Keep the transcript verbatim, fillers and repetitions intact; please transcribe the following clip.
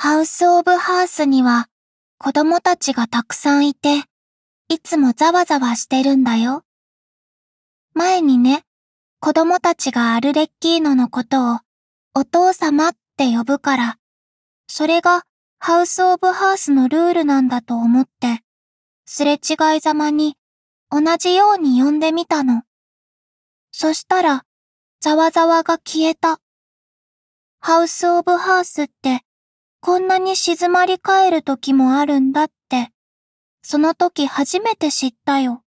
ハウスオブハースには子供たちがたくさんいて、いつもざわざわしてるんだよ。前にね、子供たちがアルレッキーノのことをお父様って呼ぶから、それがハウスオブハースのルールなんだと思って、すれ違いざまに同じように呼んでみたの。そしたら、ざわざわが消えた。ハウスオブハースってこんなに静まり返る時もあるんだって、その時初めて知ったよ。